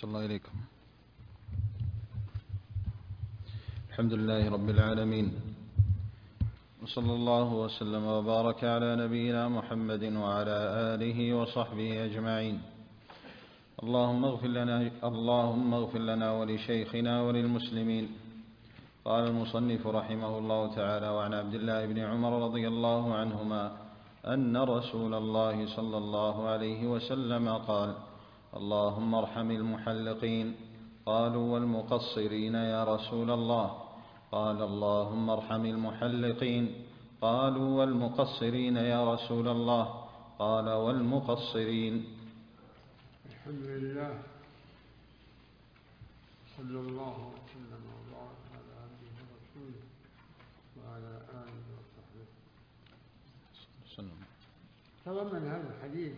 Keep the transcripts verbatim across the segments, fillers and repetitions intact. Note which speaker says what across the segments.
Speaker 1: أحسن الله إليكم. الحمد لله رب العالمين، وصلى الله وسلم وبارك على نبينا محمد وعلى آله وصحبه أجمعين. اللهم اغفر لنا, اللهم اغفر لنا ولشيخنا وللمسلمين. قال المصنف رحمه الله تعالى: وعن عبد الله بن عمر رضي الله عنهما أن رسول الله صلى الله عليه وسلم قال: اللهم ارحم المحلقين. قالوا: والمقصرين يا رسول الله؟ قال: اللهم ارحم المحلقين. قالوا: والمقصرين يا رسول الله؟ قال: والمقصرين.
Speaker 2: الحمد لله، صلى الله وسلم وبارك على عبده ورسوله وعلى آله وصحبه وسلم. تضمن هذا الحديث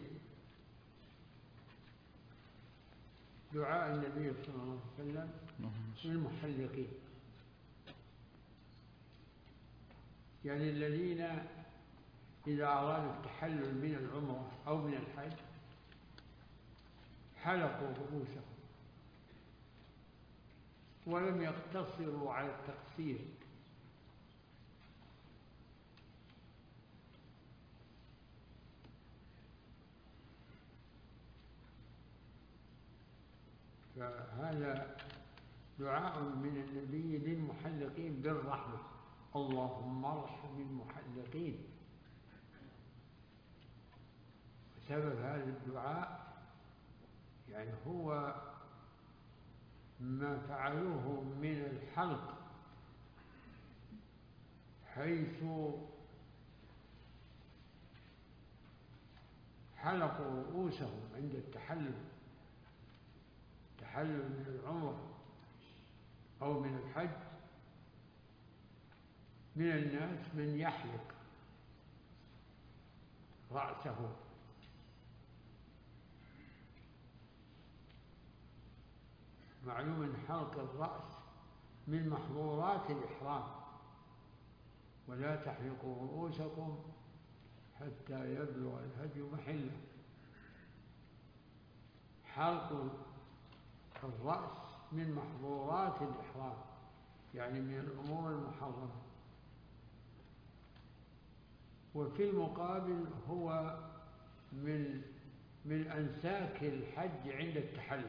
Speaker 2: دعاء النبي صلى الله عليه وسلم للمحلقين، يعني الذين إذا أرادوا التحلل من العمرة أو من الحج حلقوا رؤوسهم ولم يقتصروا على التقصير، فهذا دعاء من النبي للمحلقين بالرحمة: اللهم ارحم المحلقين. سبب هذا الدعاء يعني هو ما فعلوه من الحلق، حيث حلقوا رؤوسهم عند التحلل التحلل من العمرة أو من الحج. من الناس من يحلق رأسه، معلوم أن حلق الرأس من محظورات الإحرام: ولا تحلقوا رؤوسكم حتى يبلغ الهدي محله. حلق الرأس من محظورات الإحرام، يعني من الأمور المحرمة. وفي المقابل هو من من أنساك الحج عند التحلل،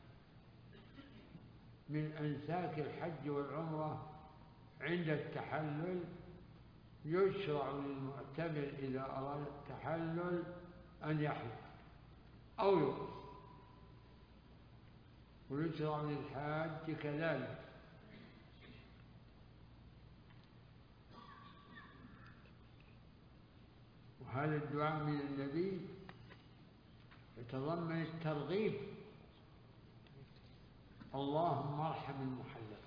Speaker 2: من أنساك الحج والعمرة عند التحلل. يشرع للمعتمر إذا أراد التحلل أن يحلق أو يقص، ويشرع للحاج كذلك. وهذا الدعاء من النبي يتضمن الترغيب: اللهم ارحم المحلقين.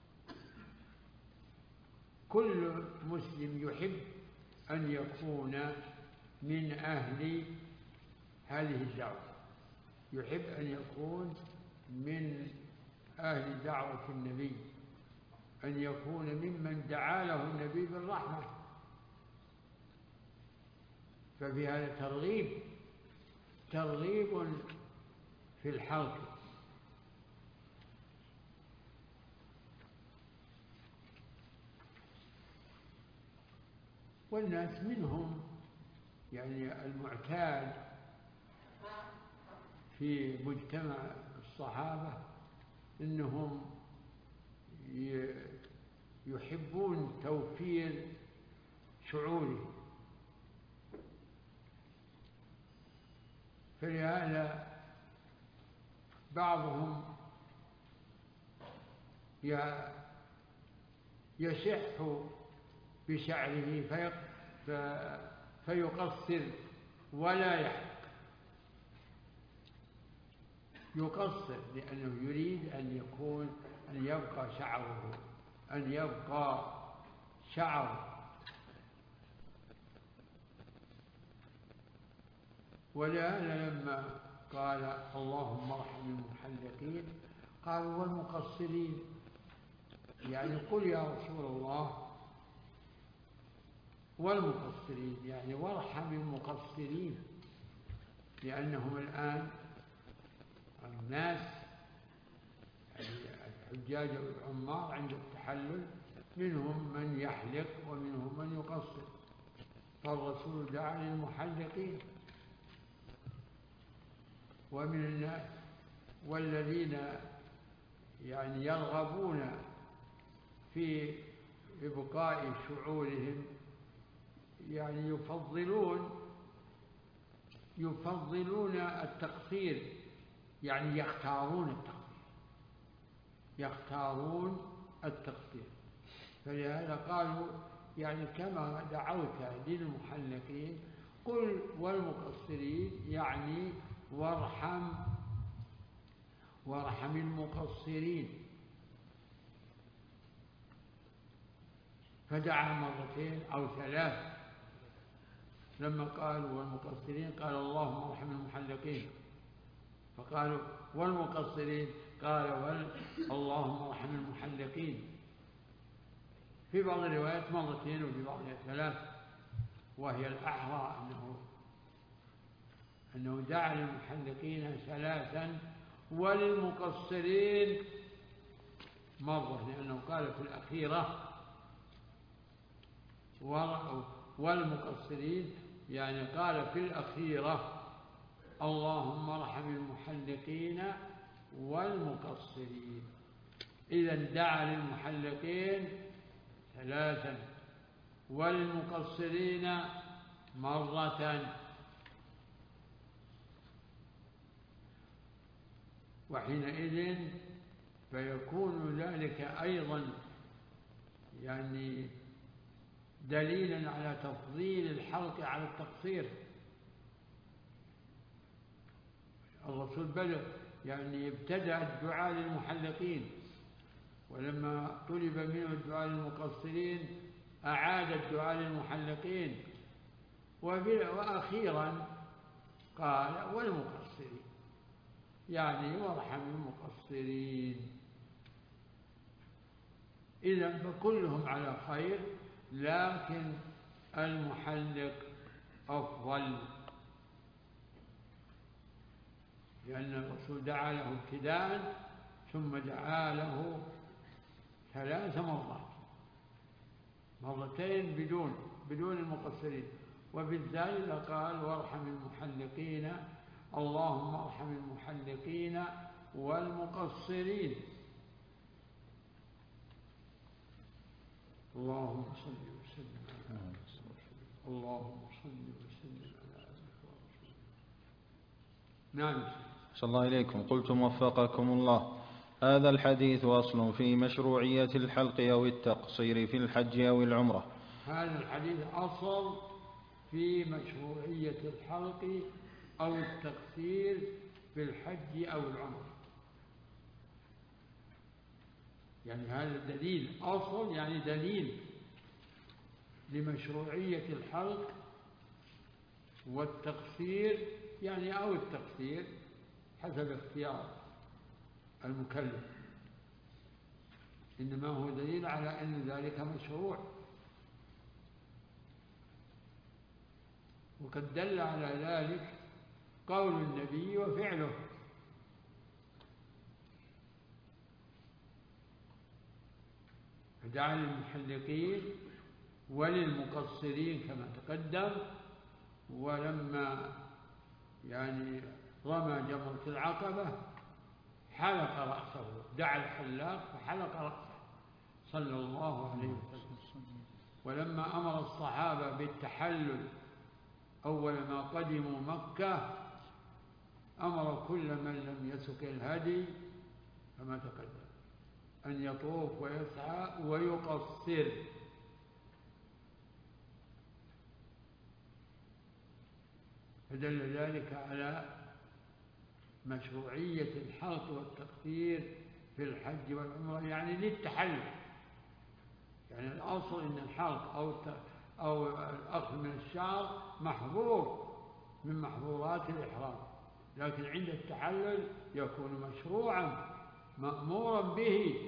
Speaker 2: كل مسلم يحب أن يكون من أهل هذه الدعوة، يحب أن يكون من أهل دعوة النبي، أن يكون ممن دعا له النبي بالرحمة. ففي هذا ترغيب ترغيب في الحلق. والناس منهم يعني المعتاد في مجتمع الصحابة إنهم يحبون توفير شعوره، فلهذا بعضهم يشح بشعره فيقصر ولا يحلق. يقصر لأنه يريد أن يكون أن يبقى شعره أن يبقى شعر. ولهذا لما قال اللهم ارحم المحلقين قالوا: والمقصرين؟ يعني قل يا رسول الله والمقصرين، يعني وارحم المقصرين، لأنهم الآن الناس الحجاج والعمار عند التحلل منهم من يحلق ومنهم من يقصر، فالرسول دعا للمحلقين ومن الناس والذين يعني يرغبون في إبقاء شعورهم يعني يفضلون يفضلون التقصير، يعني يختارون التقصير يختارون التقصير فلهذا قالوا يعني كما دعوت للمحلقين قل والمقصرين، يعني وارحم وارحم المقصرين. فدعا مرتين أو ثلاث، لما قالوا والمقصرين قال اللهم ارحم المحلقين، فقالوا والمقصرين قال اللهم ارحم المحلقين. في بعض الروايات مرتين وفي بعضها ثلاث، وهي الأحرى أنه أنه دعا للمحلقين ثلاثا وللمقصرين مرة، لأنه قال في الأخيرة والمقصرين، يعني قال في الأخيرة اللهم ارحم المحلقين والمقصرين. إذن دعا للمحلقين ثلاثا والمقصرين مرة، وحينئذ فيكون ذلك أيضا يعني دليلا على تفضيل الحلق على التقصير. الرسول بدأ يعني ابتدأ الدعاء للمحلقين، ولما طلب منه الدعاء للمقصرين أعاد الدعاء للمحلقين، وأخيرا قال والمقصرين، يعني وارحم المقصرين. إذن فكلهم على خير، لكن المحلق أفضل، لأن الرسول دعا له ابتداء ثم دعا له ثلاث مرات، مرتين بدون بدون المقصرين، وبالذات قال وارحم المحلقين اللهم ارحم المحلقين والمقصرين. اللهم صل وسلم على اللهم صل وسلم على عبدك ورسولك. نعم.
Speaker 1: صلى الله إليكم. قلتم وفقكم الله: هذا الحديث أصل في مشروعية الحلق أو التقصير في الحج أو العمرة.
Speaker 2: هذا الحديث أصل في مشروعية الحلق أو التقصير في الحج أو العمرة، يعني هذا دليل أصل، يعني دليل لمشروعية الحلق والتقصير، يعني أو التقصير حسب اختيار المكلف، إنما هو دليل على أن ذلك مشروع. وقد دل على ذلك قول النبي وفعله، فدعا للمحلقين وللمقصرين كما تقدم، ولما يعني رمى جمرة العقبة حلق رأسه، دعا الحلاق فحلق رأسه صلى الله عليه وسلم. ولما أمر الصحابة بالتحلل أول ما قدموا مكة أمر كل من لم يسك الهدي كما تقدم أن يطوف ويسعى ويقصر. فدل ذلك على مشروعية الحلق والتقصير في الحج والعمرة، يعني للتحلل. يعني الأصل إن الحلق أو أو الأخذ من الشعر محظور من محظورات الإحرام، لكن عند التحلل يكون مشروعا مأمورا به.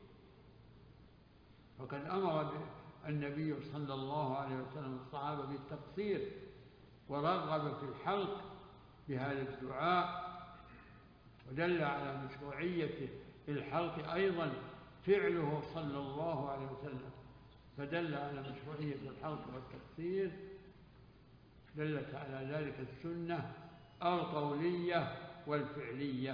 Speaker 2: فقد أمر النبي صلى الله عليه وسلم الصحابة بالتقصير، ورغب في الحلق بهذا الدعاء، ودل على مشروعية الحلق أيضا فعله صلى الله عليه وسلم، فدل على مشروعية الحلق والتقصير، دلت على ذلك السنة القولية والفعلية.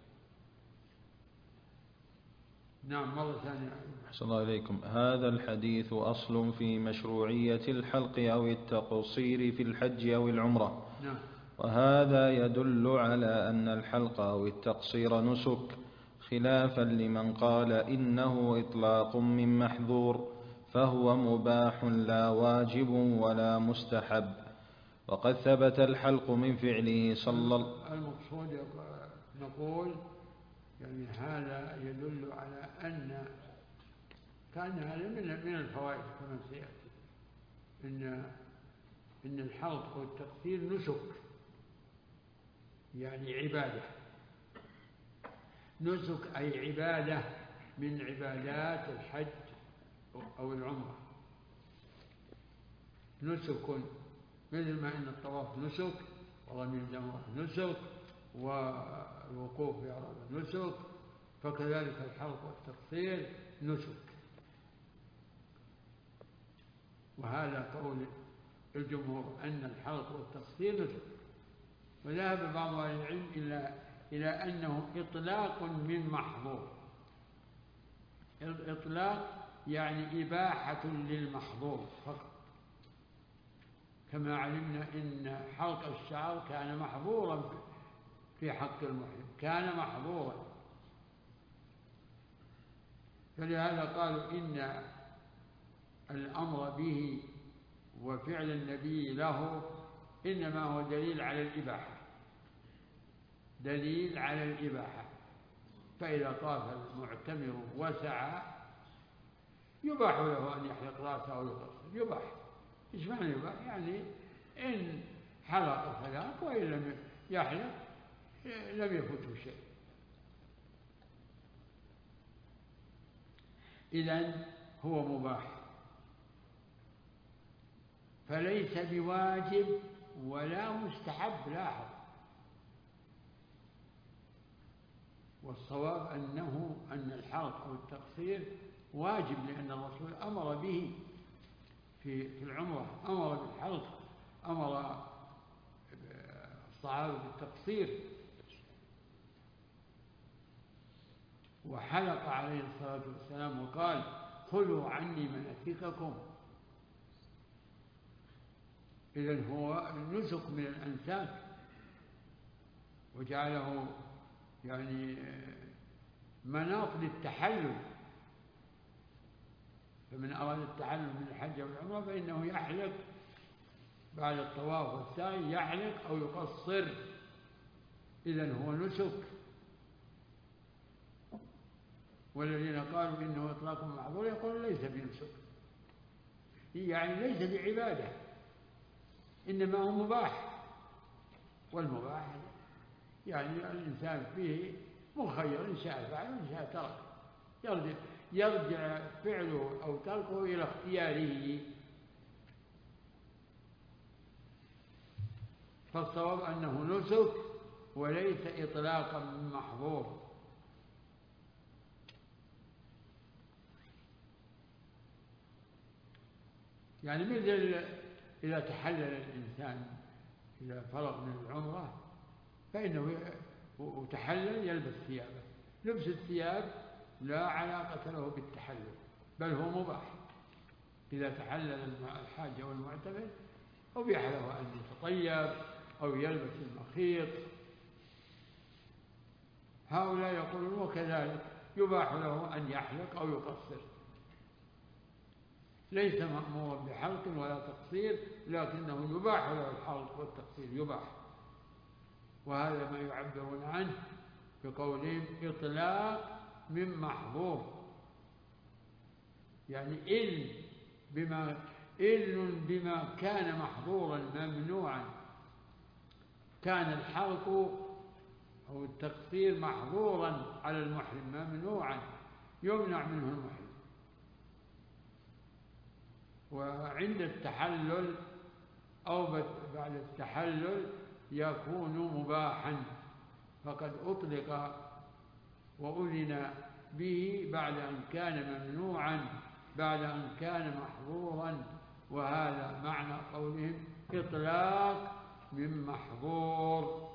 Speaker 2: نعم مرة ثانية.
Speaker 1: أحسن الله إليكم. هذا الحديث أصل في مشروعية الحلق أو التقصير في الحج أو العمرة.
Speaker 2: نعم.
Speaker 1: وهذا يدل على أن الحلق أو التقصير نسك، خلافا لمن قال إنه إطلاق من محظور، فهو مباح لا واجب ولا مستحب. وقد ثبت الحلق من فعله صلى الله عليه وسلم.
Speaker 2: المقصود نقول يعني هذا يدل على أن كان هذا من الفوائد كما سيأتي، إن إن الحلق والتقصير نسك، يعني عبادة. نسك أي عبادة من عبادات الحج أو العمرة. نسك مثل ما إن الطواف نسك، ورمي الجمرة نسك، والوقوف في عرفة نسك، فكذلك الحلق والتقصير نسك. وهذا قول الجمهور أن الحلق والتقصير نسك. وذهب بعض أهل العلم إلى إلى أنه إطلاق من محظور. الإطلاق يعني إباحة للمحظور فقط، كما علمنا إن حلق الشعر كان محظورا في حق المحرم، كان محظورا، فلهذا قالوا إن الأمر به وفعل النبي له إنما هو دليل على الإباحة، دليل على الإباحة. فإذا طاف المعتمر وسعى يباح له أن يحلق رأسه أو يقصر، يباح. إيش معنى يباح؟ يعني إن حلق فلاك، وإن لم يحلق لم يفوته شيء. إذن هو مباح، فليس بواجب ولا مستحب. لاحظ، والصواب أنه أن الحلق أو التقصير واجب، لأن الرسول أمر به في العمرة، أمر بالحلق، أمر الصحابة بالتقصير، وحلق عليه الصلاة والسلام وقال خذوا عني مناسككم. إذن هو نسك من الأنساك، وجعله يعني مناط للتحلل. فمن أراد التحلل من الحج والعمرة فإنه يحلق بعد الطواف والسعي، يحلق أو يقصر. إذن هو نسك. والذين قالوا إنه إطلاق محظور يقولون ليس بنسك، يعني ليس بعبادة، إنما هو مباح. والمباح يعني الإنسان فيه مخير، إن شاء فعل وإن شاء ترك، يرجع, يرجع فعله أو تركه إلى اختياره. فالصواب أنه نسك وليس إطلاقا من محظور. يعني مثل إذا تحلل الإنسان، إذا فرغ من العمرة فإنه وتحلل يلبس ثيابه. لبس الثياب لا علاقة له بالتحلل، بل هو مباح. إذا تحلل الحاج أو المعتمر أبيح له أن يتطيب أو يلبس المخيط. هؤلاء يقولون وكذلك يباح له أن يحلق أو يقصر، ليس مأمورا بحلق ولا تقصير، لكنه يباح له الحلق والتقصير، يباح. وهذا ما يعبرون عنه بقولهم إطلاق من محظور، يعني إذن بما, إذن بما كان محظورا ممنوعا. كان الحلق أو التقصير محظورا على المحرم، ممنوعا، يمنع منه المحرم. وعند التحلل أو بعد التحلل يكون مباحا، فقد أطلق وأذن به بعد أن كان ممنوعا، بعد أن كان محظورا، وهذا معنى قولهم إطلاق من محظور.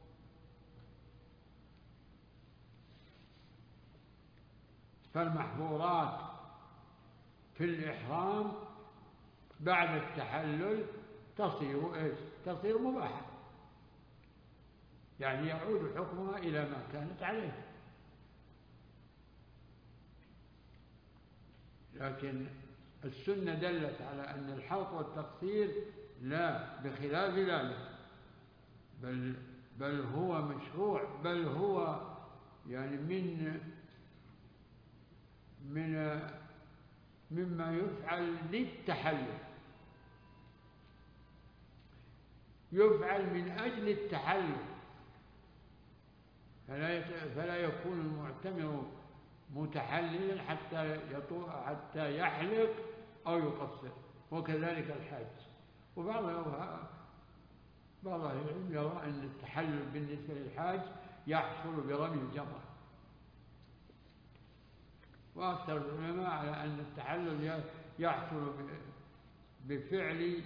Speaker 2: فالمحظورات في الإحرام بعد التحلل تصير إيش؟ تصير مباحة، يعني يعود حكمها إلى ما كانت عليه. لكن السنة دلت على أن الحلق والتقصير لا، بخلاف ذلك، بل بل هو مشروع، بل هو يعني من من مما يفعل للتحلل، يفعل من أجل التحلل، فلا فلا يكون المعتمر متحللا حتى حتى يحلق أو يقصر، وكذلك الحاج. وبعض بعض أهل العلم يرى أن التحلل بالنسبة للحاج يحصل برمي الجمرة، وأكثر العلماء على أن التحلل يحصل بفعل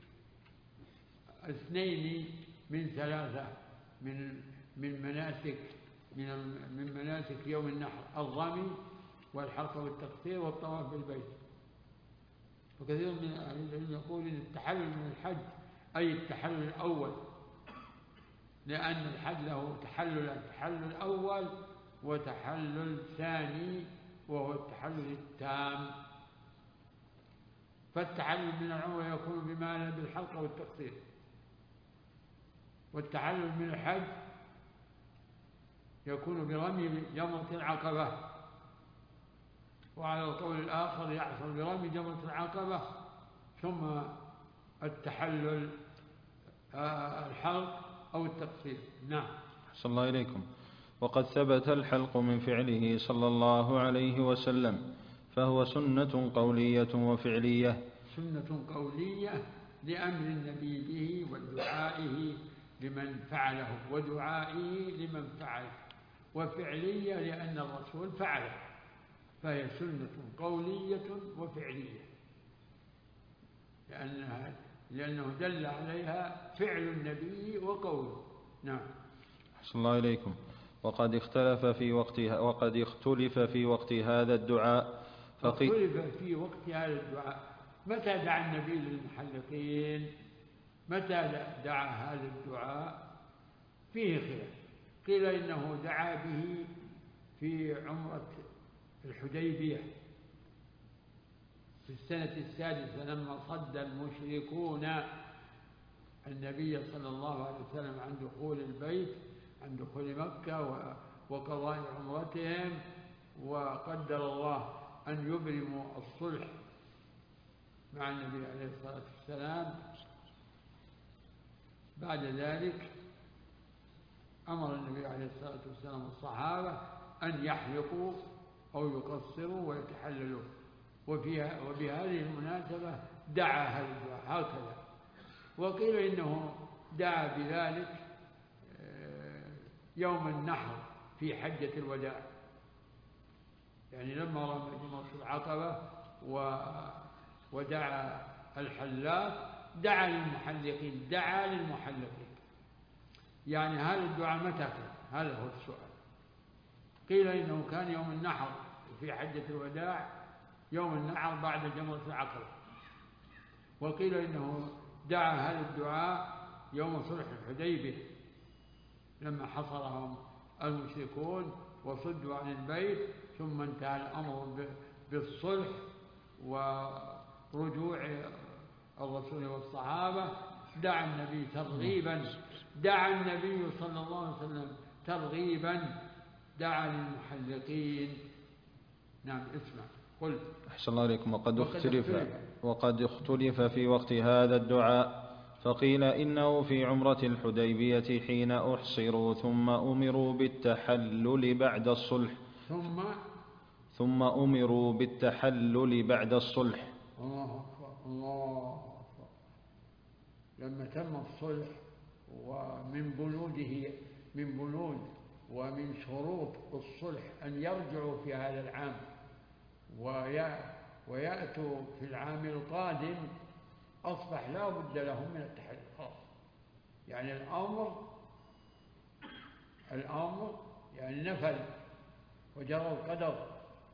Speaker 2: اثنين من ثلاثة من من مناسك من من مناسك يوم النحر: الرمي والحلق والتقصير والطواف بالبيت. وكثير من أهل العلم يقول إن التحلل من الحج أي التحلل الأول، لأن الحج له تحلل تحلل أول وتحلل ثاني وهو التحلل التام. فالتحلل من العمرة يكون بما بالحلق والتقصير، والتحلل من الحج يكون برمي جمرة العقبة، وعلى القول الآخر يحصل برمي جمرة العقبة ثم التحلل الحلق أو التقصير. نعم.
Speaker 1: أحسن الله إليكم. وقد ثبت الحلق من فعله صلى الله عليه وسلم، فهو سنة قولية وفعلية.
Speaker 2: سنة قولية لأمر النبي به ودعائه لمن فعله ودعائه لمن فعله، وفعلية لأن الرسول فعله، فهي سنة قولية وفعلية لأنها لأنه دل عليها فعل النبي وقوله. نعم.
Speaker 1: أحسن الله إليكم. وقد اختلف في وقتها وقد اختلف في وقت هذا الدعاء
Speaker 2: فقي... اختلف في وقت هذا الدعاء، متى دعا النبي للمحلقين؟ متى دعا هذا الدعاء؟ فيه خلاف. قيل إنه دعا به في عمرة الحديبية في السنة السادسة لما صد المشركون النبي صلى الله عليه وسلم عن دخول البيت، عن دخول مكة وقضاء عمرتهم، وقدر الله أن يبرموا الصلح مع النبي عليه الصلاة والسلام. بعد ذلك أمر النبي عليه الصلاة والسلام الصحابة أن يحلقوا أو يقصروا ويتحللوا، وفيها وبهذه المناسبة دعا هذا الدعاء هكذا. وقيل إنه دعا بذلك يوم النحر في حجة الوداع، يعني لما رمى جمرة العقبة ودعا الحلاق دعا للمحلقين دعا للمحلقين يعني هذا الدعاء متى كان؟ هذا هو السؤال. قيل إنه كان يوم النحر في حجة الوداع، يوم النحر بعد جمرة العقبة. وقيل إنه دعا هذا الدعاء يوم صلح الحديبية لما حصرهم المشركون وصدوا عن البيت، ثم انتهى الأمر بالصلح ورجوع الرسول والصحابة. دعا النبي ترغيبا دعا النبي صلى الله عليه وسلم ترغيبا دعا للمحلقين. نعم. اسمع. قل.
Speaker 1: أحسن الله عليكم. وقد اختلف وقد اختلف في وقت هذا الدعاء، فقيل إنه في عمرة الحديبية حين أحصروا ثم أمروا بالتحلل بعد الصلح
Speaker 2: ثم
Speaker 1: ثم أمروا بالتحلل بعد الصلح.
Speaker 2: الله أكبر الله أكبر. لما تم الصلح ومن بنوده من بنود ومن شروط الصلح أن يرجعوا في هذا العام ويأتوا في العام القادم، أصبح لا بد لهم من التحلل خلاص. يعني الأمر الأمر يعني نفذ وجرى القدر،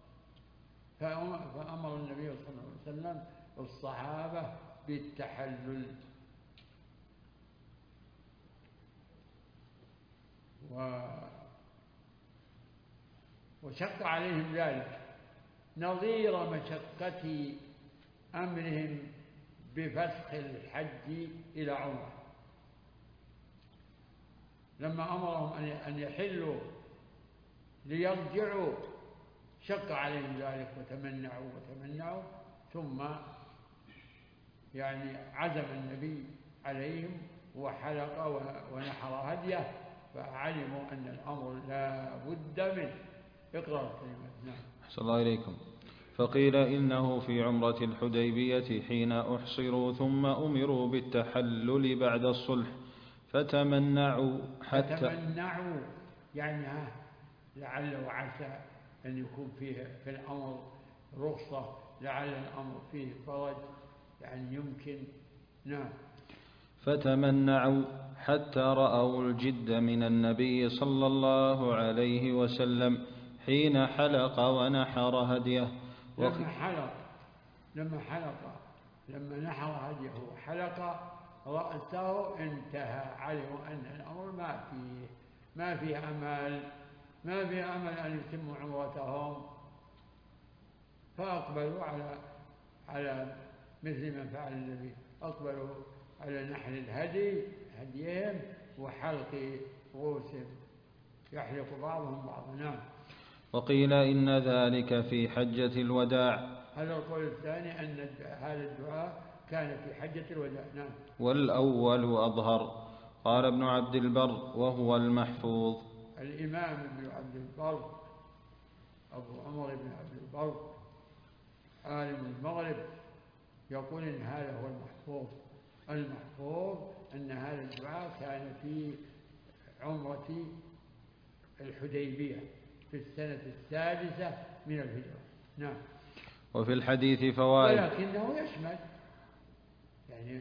Speaker 2: فأمر النبي صلى الله عليه وسلم الصحابة بالتحلل. و وشق عليهم ذلك نظير مشقة أمرهم بفسخ الحج إلى عمره. لما أمرهم أن يحلوا ليرجعوا شق عليهم ذلك وتمنعوا وتمنعوا، ثم يعني عزم النبي عليهم وحلق ونحر هديه، فعلموا أن الأمر لا بد منه. اقرأ الكلمات. نعم.
Speaker 1: أحسن الله إليكم. فقيل إنه في عمرة الحديبية حين أحصروا ثم أمروا بالتحلل بعد الصلح فتمنعوا حتى
Speaker 2: فتمنعوا يعني ها لعل وعسى أن يكون فيه في الأمر رخصة، لعل الأمر فيه فرج، يعني يمكن. نعم.
Speaker 1: فتمنعوا حتى رأوا الجد من النبي صلى الله عليه وسلم حين حلق ونحر هديه.
Speaker 2: لما حلق لما حلق لما نحر هديه وحلق رأسه انتهى، علموا أن الأمر ما فيه ما فيه أمل ما فيه أمل أن يتموا عمرتهم، فأقبلوا على على مثل ما فعل النبي، أقبلوا على نحر الهدي هديهم وحلق رؤوسهم، يحلق بعضهم بعضا. نعم.
Speaker 1: وقيل إن ذلك في حجة الوداع.
Speaker 2: هذا القول الثاني أن هذا الدعاء كان في حجة الوداع. نعم.
Speaker 1: والأول أظهر. قال ابن عبد البر وهو المحفوظ.
Speaker 2: الإمام ابن عبد البر أبو عمر بن عبد البر عالم المغرب يقول إن هذا هو المحفوظ. المحفوظ أن هذا الدعاء كان في عمرة الحديبية في السنة السادسة من الهجرة. نعم.
Speaker 1: وفي الحديث فوائد،
Speaker 2: ولكنه يشمل يعني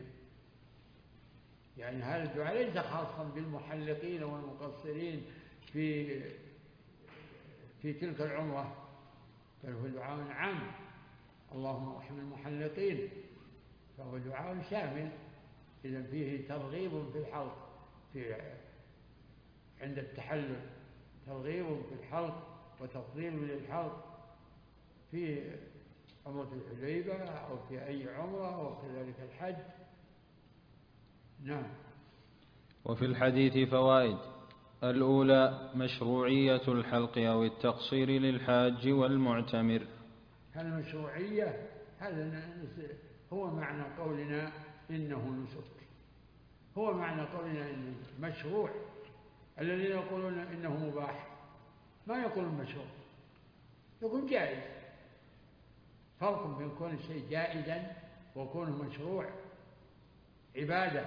Speaker 2: يعني هذا الدعاء ليس خاصا بالمحلقين والمقصرين في في تلك العمرة، بل هو دعاء عام. اللهم ارحم المحلقين، فهو دعاء شامل، إذا فيه ترغيب في الحلق في عند التحلل، ترغيب في الحلق وتفضيل للحلق في عمرة الحديبية أو في أي عمرة أو كذلك الحج. نعم.
Speaker 1: وفي الحديث فوائد. الأولى مشروعية الحلق أو التقصير للحاج والمعتمر.
Speaker 2: هل مشروعية؟ هذا هو معنى قولنا إنه نسك، هو معنى قولنا إنه مشروع. الذين يقولون إنه مباح ما يقولون مشروع، يقول جائز. فرق بين كون الشيء جائزا وكونه مشروع عبادة.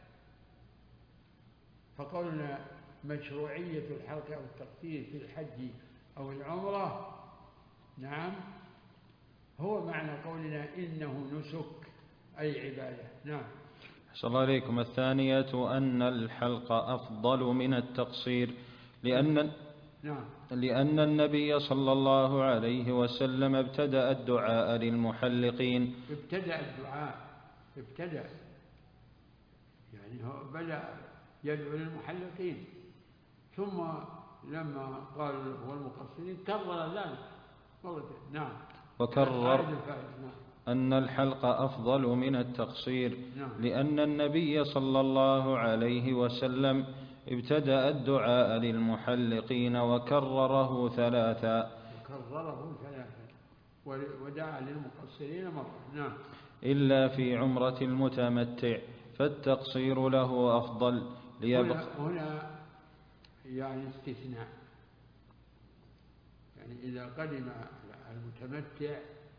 Speaker 2: فقولنا مشروعية الحلق أو التقصير في الحج أو العمرة، نعم، هو معنى قولنا إنه نسك أي عبادة. نعم.
Speaker 1: أحسن الله عليكم. الثانية أن الحلق أفضل من التقصير لأن
Speaker 2: نعم.
Speaker 1: لأن النبي صلى الله عليه وسلم ابتدأ الدعاء للمحلقين.
Speaker 2: ابتدأ الدعاء ابتدأ يعني هو بدأ يدعو للمحلقين، ثم لما قال والمقصرين كرر ذلك مرتين. نعم.
Speaker 1: وكرر أن الحلق أفضل من التقصير.
Speaker 2: نعم.
Speaker 1: لأن النبي صلى الله عليه وسلم ابتدأ الدعاء للمحلقين وكرره ثلاثا
Speaker 2: وكرره ثلاثا ودعا للمقصرين مرة. نعم.
Speaker 1: إلا في عمرة المتمتع فالتقصير له أفضل.
Speaker 2: هنا, هنا يعني استثناء، يعني إذا قدم المتمتع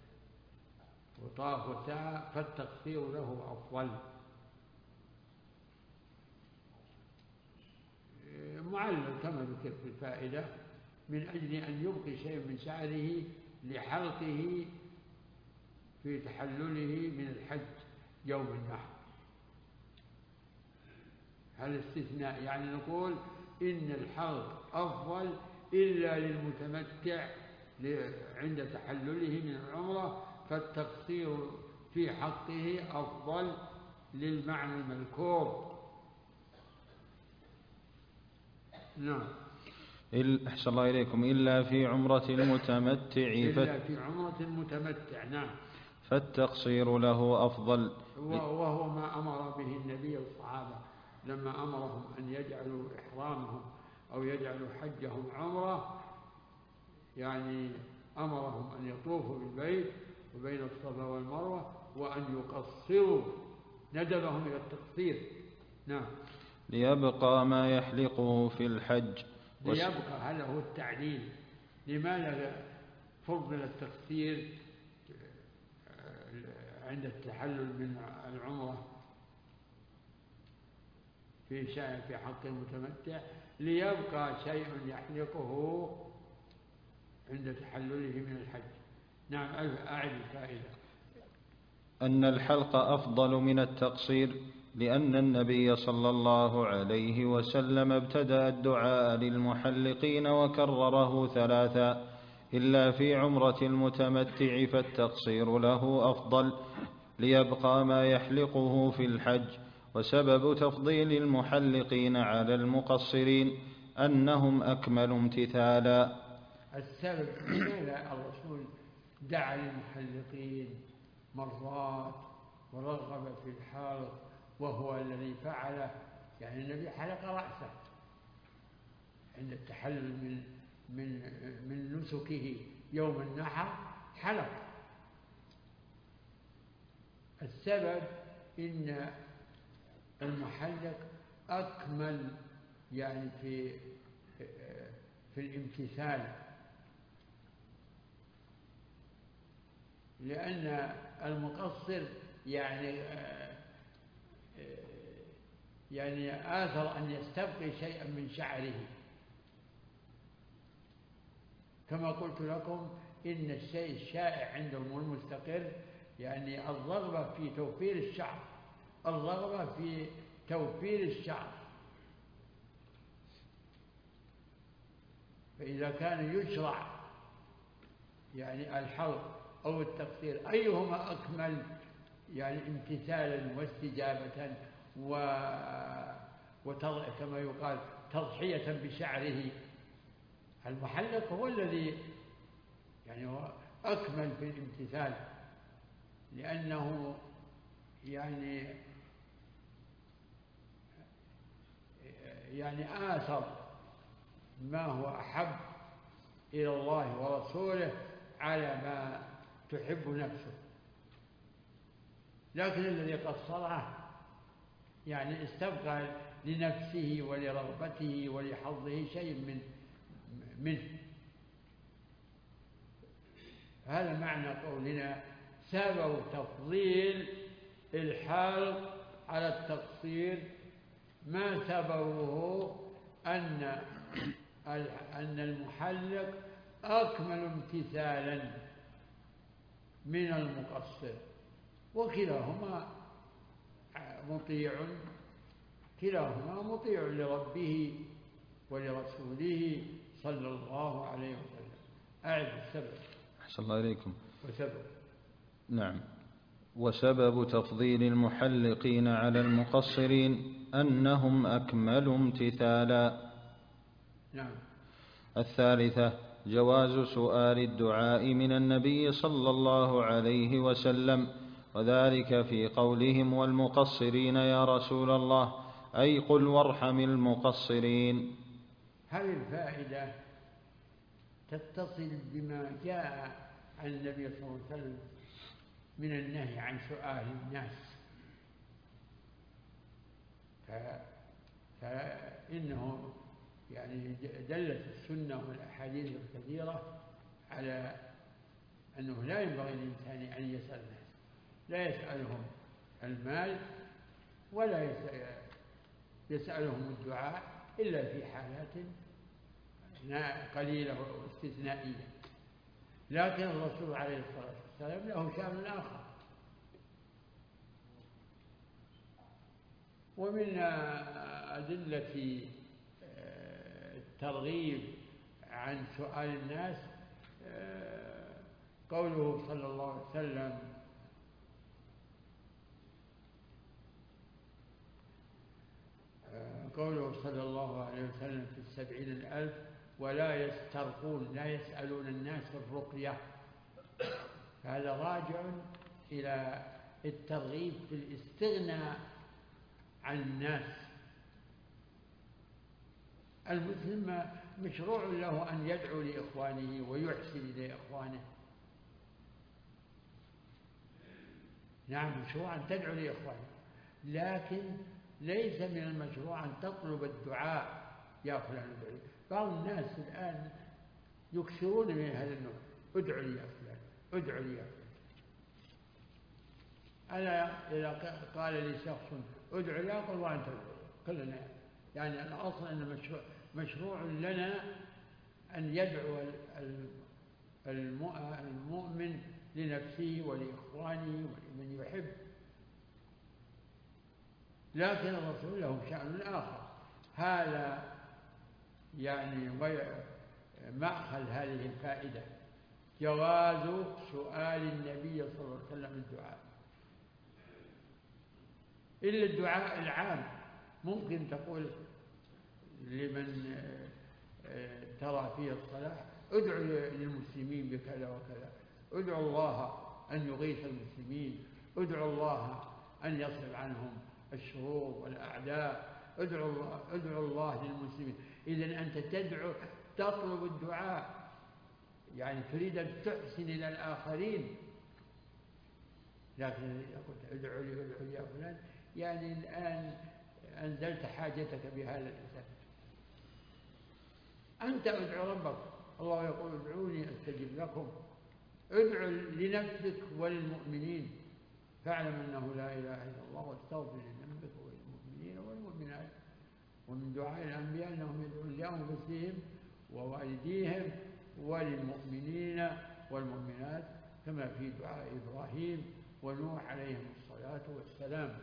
Speaker 2: وطاف وسعى فالتقصير له أفضل. معلل كما ذكر في الفائدة، من أجل أن يبقي شيء من شعره لحلقه في تحلله من الحج يوم النحر. هذا استثناء، يعني نقول إن الحلق أفضل إلا للمتمتع عند تحلله من العمرة، فالتقصير في حقه أفضل للمعنى المذكور. نعم.
Speaker 1: أحسن الله إليكم. إلا في عمرة المتمتع
Speaker 2: إلا في عمرة المتمتع. نعم.
Speaker 1: فالتقصير له أفضل،
Speaker 2: وهو ما أمر به النبي والصحابة لما أمرهم أن يجعلوا إحرامهم أو يجعلوا حجهم عمرة، يعني أمرهم أن يطوفوا بالبيت وبين الصفا والمروة وأن يقصروا، ندبهم إلى التقصير. نعم.
Speaker 1: ليبقى ما يحلقه في الحج.
Speaker 2: ليبقى، هذا هو التعليل. لماذا فضل التقصير عند التحلل من العمرة في شيء في حق المتمتع؟ ليبقى شيء يحلقه عند تحلله من الحج. نعم. أعد الفائدة.
Speaker 1: أن الحلق أفضل من التقصير، لأن النبي صلى الله عليه وسلم ابتدأ الدعاء للمحلقين وكرره ثلاثا. إلا في عمرة المتمتع فالتقصير له أفضل، ليبقى ما يحلقه في الحج. وسبب تفضيل المحلقين على المقصرين أنهم أكمل امتثالا.
Speaker 2: السبب لماذا الرسول دعا للمحلقين مرات ورغب في الحلق وهو الذي فعله؟ يعني النبي حلق رأسه عند التحلل من من من نسكه يوم النحر، حلق. السبب إن المحلق أكمل يعني في في الامتثال، لأن المقصر يعني يعني آثر أن يستبقي شيئا من شعره. كما قلت لكم إن الشيء الشائع عندهم المستقر يعني الرغبة في توفير الشعر، الرغبة في توفير الشعر. فإذا كان يشرع يعني الحلق أو التقصير أيهما أكمل يعني امتثالا واستجابة وتضع كما يقال تضحية بشعره، المحلق هو الذي يعني هو أكمل في الامتثال، لأنه يعني يعني آثر ما هو أحب إلى الله ورسوله على ما تحب نفسه. لكن الذي قصره يعني استبقى لنفسه ولرغبته ولحظه شيء من منه. هذا معنى قولنا سبب تفضيل الحلق على التقصير، ما سببه أن أن المحلق أكمل امتثالا من المقصر، وكلاهما مطيع كلاهما مطيع لربه ولرسوله صلى الله عليه وسلم. أعد السبب.
Speaker 1: أحسن الله إليكم.
Speaker 2: وسبب.
Speaker 1: نعم. وسبب تفضيل المحلقين على المقصرين أنهم أكمل امتثالا.
Speaker 2: نعم.
Speaker 1: الثالثة جواز سؤال الدعاء من النبي صلى الله عليه وسلم، وذلك في قولهم والمقصرين يا رسول الله، أي قل وارحم المقصرين.
Speaker 2: هذه الفائدة تتصل بما جاء عن النبي صلى الله عليه وسلم من النهي عن سؤال الناس، فإنه يعني دلت السنة والأحاديث الكثيرة على أنه لا ينبغي للإنسان أن يسأل الناس، لا يسألهم المال ولا يسألهم الدعاء إلا في حالات قليلة واستثنائية. لكن الرسول عليه الصلاة والسلام له شأن آخر. ومن أدلة الترغيب عن سؤال الناس قوله صلى الله عليه وسلم: قوله صلى الله عليه وسلم في السبعين الألف: ولا يسترقون، لا يسألون الناس الرقية. هذا راجع إلى الترغيب في الاستغناء عن الناس. المسلم مشروع له أن يدعو لإخوانه ويحسن إلى إخوانه. نعم، مشروع أن تدعو لإخوانه، لكن ليس من المشروع أن تطلب الدعاء: يا فلان ادعو لي. بعض الناس الآن يكثرون من هذا النوع: ادعو لي يا فلان، ادعو لي يا فلان. أنا إذا قال لي شخص ادعو لي أقول: وأنت ادعو كلنا. يعني الأصل أن مشروع, مشروع لنا أن يدعو المؤمن لنفسه ولإخوانه ولمن يحب. لكن الرسول له شأن آخر. هذا يعني مأخذ هذه الفائدة: جواز سؤال النبي صلى الله عليه وسلم الدعاء، إلا الدعاء العام. ممكن تقول لمن ترى فيه الصلاح: ادعو للمسلمين بكذا وكذا، ادعو الله أن يغيث المسلمين، ادعو الله أن يصرف عنهم الشرور والأعداء، ادعو الله, ادعو الله للمسلمين. إذن أنت تدعو، تطلب الدعاء، يعني تريد أن تحسن إلى الآخرين. لكن يقول: ادعو لي ادعو لي يا فلان، يعني الآن أنزلت حاجتك بهذا الإنسان. أنت ادعو ربك. الله يقول: ادعوني أستجب لكم. ادعو لنفسك وللمؤمنين، فاعلم أنه لا إله إلا الله، واستغفر لذنبك وللمؤمنين والمؤمنات. ومن دعاء الأنبياء أنهم يدعون لأنفسهم ووالديهم وللمؤمنين والمؤمنات، كما في دعاء إبراهيم ونوح عليهم الصلاة والسلام.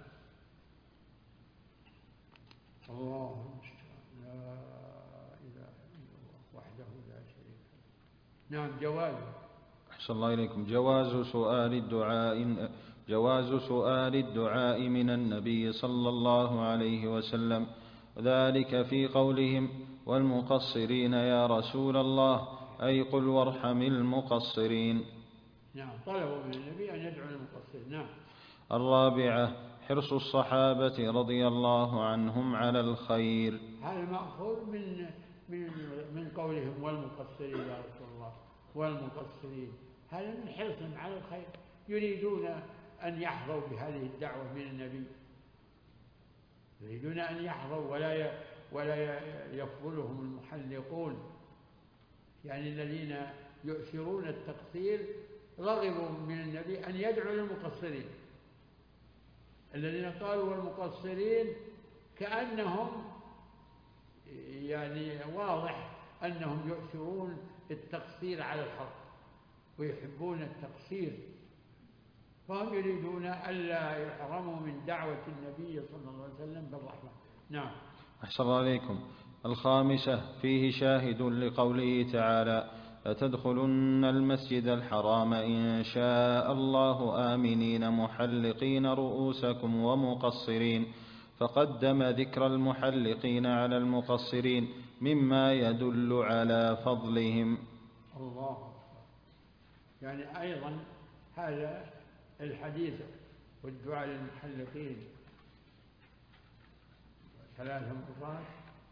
Speaker 2: الله المستعان، لا إله إلا الله وحده لا شريك له. نعم، جواز.
Speaker 1: أحسن الله إليكم. جواز سؤال الدعاء جواز سؤال الدعاء من النبي صلى الله عليه وسلم، ذلك في قولهم: والمقصرين يا رسول الله، أي قل وارحم المقصرين.
Speaker 2: نعم، طلبوا من النبي أن يدعو المقصرين. نعم.
Speaker 1: الرابعة: حرص الصحابة رضي الله عنهم على الخير.
Speaker 2: هذا مأخوذ من من من قولهم: والمقصرين يا رسول الله، والمقصرين. هذا من حرصهم على الخير، يريدون أن يحظوا بهذه الدعوة من النبي، يريدون أن يحظوا ولا ولا يفضلهم المحلقون، يعني الذين يؤثرون التقصير رغبوا من النبي أن يدعو للمقصرين. الذين قالوا والمقصرين كأنهم يعني واضح أنهم يؤثرون التقصير على الحق ويحبون التقصير، فهم يريدون ألا يحرموا من دعوة النبي صلى الله عليه وسلم بالرحمة. نعم.
Speaker 1: أحسن الله عليكم. الخامسة: فيه شاهد لقوله تعالى: لتدخلن المسجد الحرام إن شاء الله آمنين محلقين رؤوسكم ومقصرين، فقدم ذكر المحلقين على المقصرين مما يدل على فضلهم.
Speaker 2: الله. يعني أيضا هذا الحديث والدعاء للمحلقين ثلاث مرات،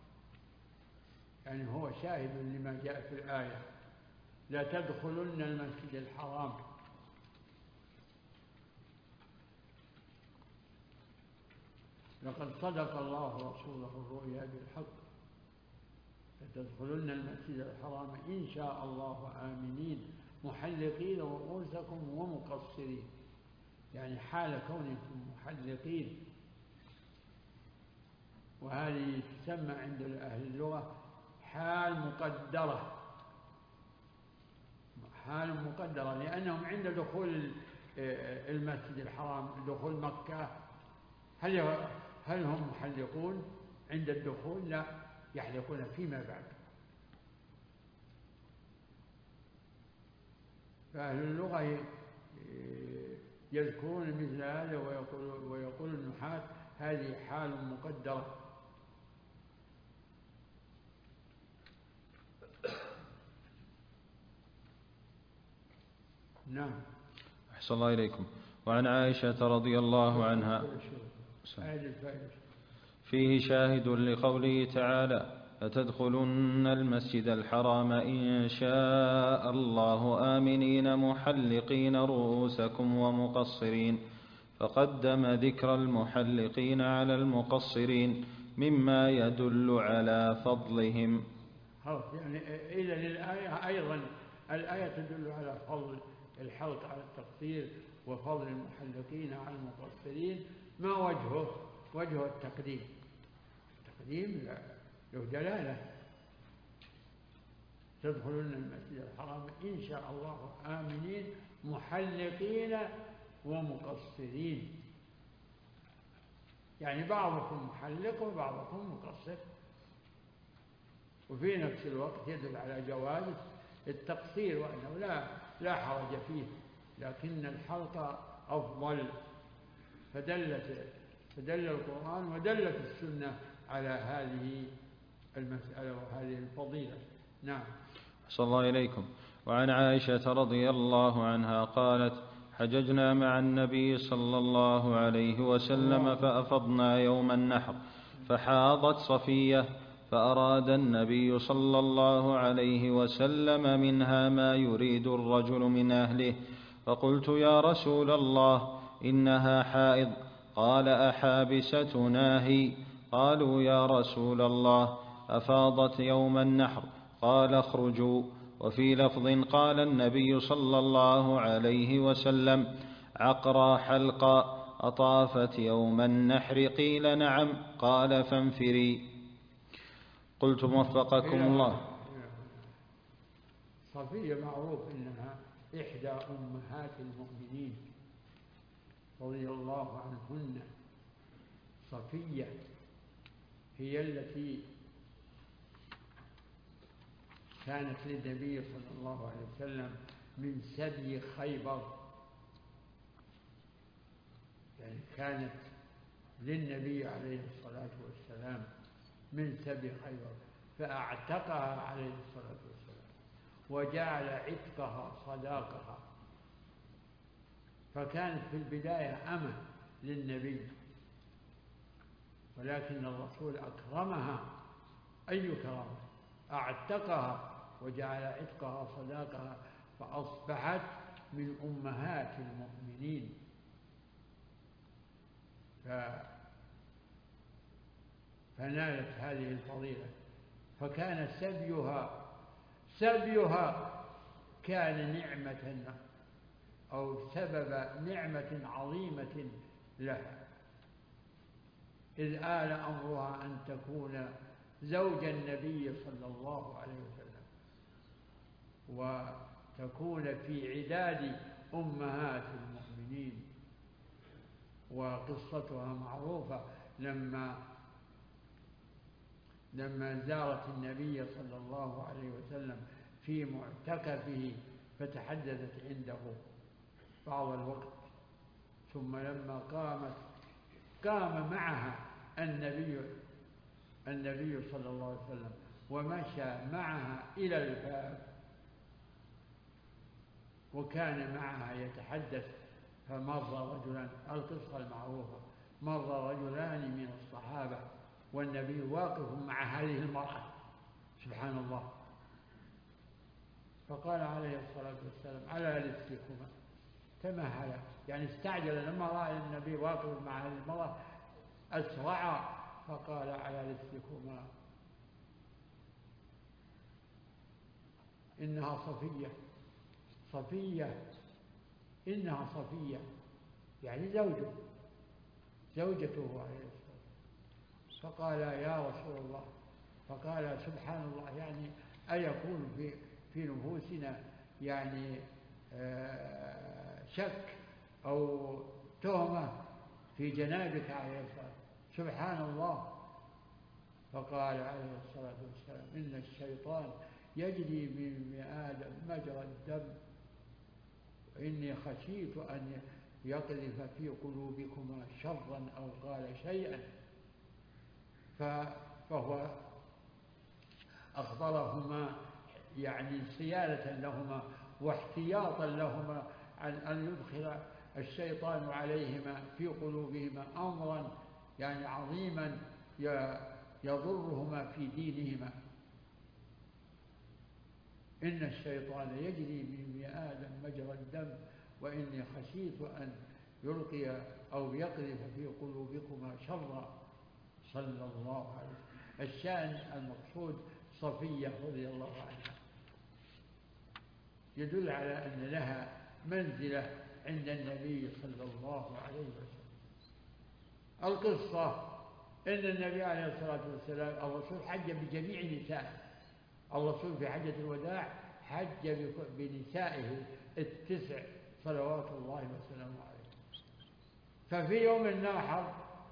Speaker 2: يعني هو شاهد لما جاء في الآية: لا تدخلن المسجد الحرام. لقد صدق الله رسوله الرؤيا بالحق، لتدخلن المسجد الحرام إن شاء الله آمنين محلقين رؤوسكم ومقصرين، يعني حال كونكم محلقين وهذه تسمى عند أهل اللغة حال مقدرة، حال مقدرة، لأنهم عند دخول المسجد الحرام، دخول مكة، هل هل هم محلقون عند الدخول؟ لا، يحلقون فيما بعد. فأهل اللغة يذكرون مثل هذا ويقول ويقول النحاة هذه حال مقدرة. نعم.
Speaker 1: أحسن الله إليكم. وعن عائشة رضي الله عنها فيه شاهد لقوله تعالى: لتدخلن المسجد الحرام إن شاء الله آمنين محلقين رؤوسكم ومقصرين، فقدم ذكر المحلقين على المقصرين مما يدل على فضلهم.
Speaker 2: يعني إذا الآية أيضا الآية تدل على فضل الحلق على التقصير وفضل المحلقين على المقصرين. ما وجهه؟ وجه التقديم، التقديم له دلالة. تدخلون المسجد الحرام إن شاء الله آمنين محلقين ومقصرين، يعني بعضكم محلق وبعضكم مقصر، وفي نفس الوقت يدل على جواز التقصير وأنه لا لا حرج فيه، لكن الحلق أفضل. فدلت فدل القرآن ودلت السنة على هذه المسألة وهذه الفضيلة. نعم.
Speaker 1: صلى الله إليكم. وعن عائشة رضي الله عنها قالت: حججنا مع النبي صلى الله عليه وسلم فأفضنا يوم النحر، فحاضت صفية، فأراد النبي صلى الله عليه وسلم منها ما يريد الرجل من أهله، فقلت: يا رسول الله إنها حائض. قال: أحابستنا هي؟ قالوا: يا رسول الله أفاضت يوم النحر. قال: اخرجوا. وفي لفظ قال النبي صلى الله عليه وسلم: عقرى حلقا أطافت يوم النحر؟ قيل: نعم. قال: فانفري. قلت: وفقكم الله.
Speaker 2: صفية معروف إنها إحدى أمهات المؤمنين رضي الله عنهن. صفية هي التي كانت للنبي صلى الله عليه وسلم من سبي خيبر، يعني كانت للنبي عليه الصلاة والسلام من سبي خيبر، فأعتقها عليه الصلاة والسلام وجعل عتقها صداقها، فكانت في البداية أمة للنبي، ولكن الرسول أكرمها أي كرامة، أعتقها وجعل عتقها صداقها، فأصبحت من أمهات المؤمنين. ف... فنالت هذه الفضيلة، فكان سبيها سبيها كان نعمة أو سبب نعمة عظيمة لها، إذ آل أمرها أن تكون زوج النبي صلى الله عليه وسلم وتكون في عداد أمهات المؤمنين. وقصتها معروفة، لما لما زارت النبي صلى الله عليه وسلم في معتكفه فتحدثت عنده بعض الوقت، ثم لما قامت قام معها النبي النبي صلى الله عليه وسلم ومشى معها إلى الباب، وكان معها يتحدث، فمر رجلان، القصة المعروفة، مر رجلان من الصحابة والنبي واقف مع هذه المرأة، سبحان الله، فقال عليه الصلاة والسلام: على رسلكما. تمهل، يعني استعجل، لما رأى النبي واقف مع هذه المرأة أسرع، فقال: على رسلكما، إنها صفية، صفية، إنها صفية، يعني زوجه، زوجته عليه الصلاة والسلام. فقال يا رسول الله، فقال سبحان الله، يعني أيكون في في نفوسنا يعني شك أو تهمة في جنابك عليه الصلاة، سبحان الله. فقال عليه الصلاة والسلام إن الشيطان يجري من ابن آدم مجرى الدم، وإني خشيت أن يقذف في قلوبكما شرا أو قال شيئا. فهو أخبرهما يعني صيانة لهما واحتياطا لهما عن أن يدخل الشيطان عليهما في قلوبهما أمرا يعني عظيما يضرهما في دينهما. إن الشيطان يجري من ابن آدم مجرى الدم وإني خشيت أن يلقي أو يقذف في قلوبكما شرا، صلى الله عليه وسلم. الشأن المقصود صفية رضي الله عنها، يدل على أن لها منزلة عند النبي صلى الله عليه وسلم. القصة إن النبي عليه الصلاة والسلام الرسول حج بجميع نسائه، الرسول في حجة الوداع حج بنسائه التسع صلوات الله وسلامه عليه. ففي يوم النحر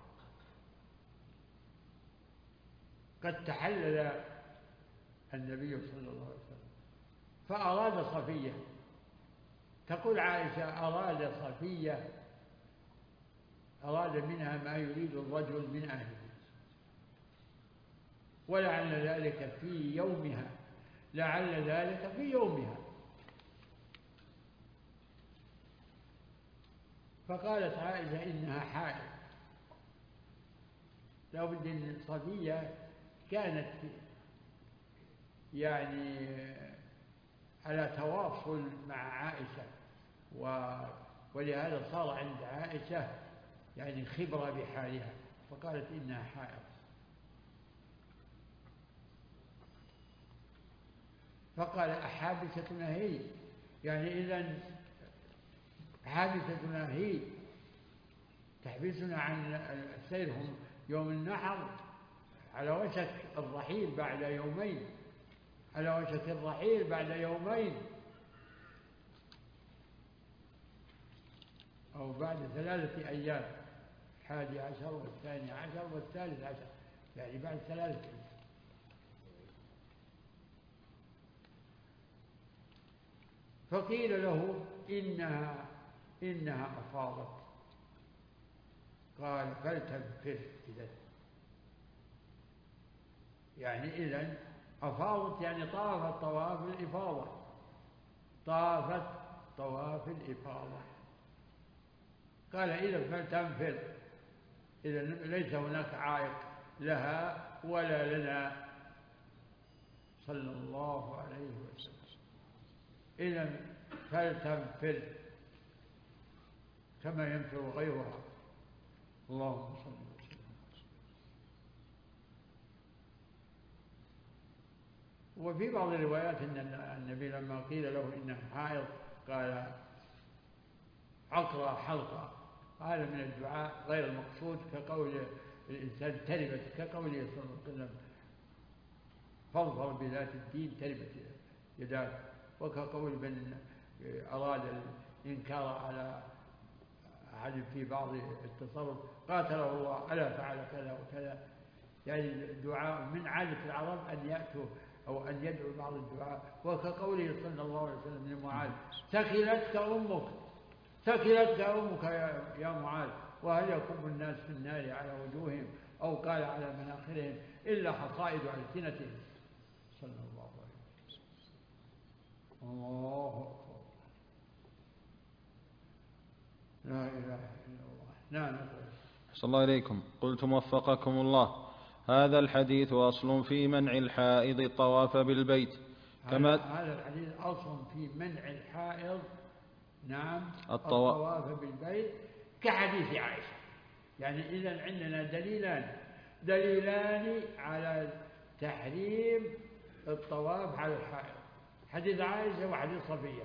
Speaker 2: قد تحلل النبي صلى الله عليه وسلم فأراد صفية، تقول عائشة أراد صفية أراد منها ما يريد الرجل من أهله، ولعل ذلك في يومها، لعل ذلك في يومها. فقالت عائشة إنها حائض، لو بد أن صفية كانت يعني على تواصل مع عائشة، ولهذا صار عند عائشة يعني خبرة بحالها، فقالت إنها حائض. فقال أحابستنا هي، يعني إذن حابستنا هي تحبسنا عن السير، هم يوم النحر على وشك الرحيل بعد يومين، على وشك الرحيل بعد يومين أو بعد ثلاثة أيام، الحادي عشر والثاني عشر والثالث عشر، يعني بعد ثلاثة أيام. فقيل له إنها إنها أفاضت، قال فلتنفر إذن، يعني إذن أفاضت يعني طافت طواف الإفاضة، طافت طواف الإفاضة. قال إذن فلتنفر، إذن ليس هناك عائق لها ولا لنا، صلى الله عليه وسلم. إذن فلتنفر كما ينفر غيرها. اللهم صل وسلم. وفي بعض الروايات أن النبي لما قيل له إنها حائض قال عقرى حلقة، هذا من الدعاء غير المقصود، كقول الإنسان تربت، كقوله صلى الله عليه وسلم فاظفر بذات الدين تربت يداك، وكقول من أراد الإنكار على أحد في بعض التصرف قاتله الله ألا فعل كذا وكذا. يعني دعاء من عادة العرب أن يأتوا أو أن يدعوا بعض الدعاء، وكقوله صلى الله عليه وسلم لمعاذ ثكلتك أمك، ثكلتك أمك يا معاذ، وهل يكب الناس في النار على وجوههم أو قال على مناخرهم إلا حصائد ألسنتهم، صلى الله عليه وسلم. الله أكبر، لا إله إلا الله. نعم.
Speaker 1: صلى الله عليكم. قلتم وفقكم الله، هذا الحديث أصل في منع الحائض الطواف بالبيت،
Speaker 2: كما هذا الحديث أصل في منع الحائض نعم الطواف بالبيت كحديث عائشة. يعني إذن عندنا دليلان دليلان على تحريم الطواف على الحائض، حديث عائشة وحديث صفية.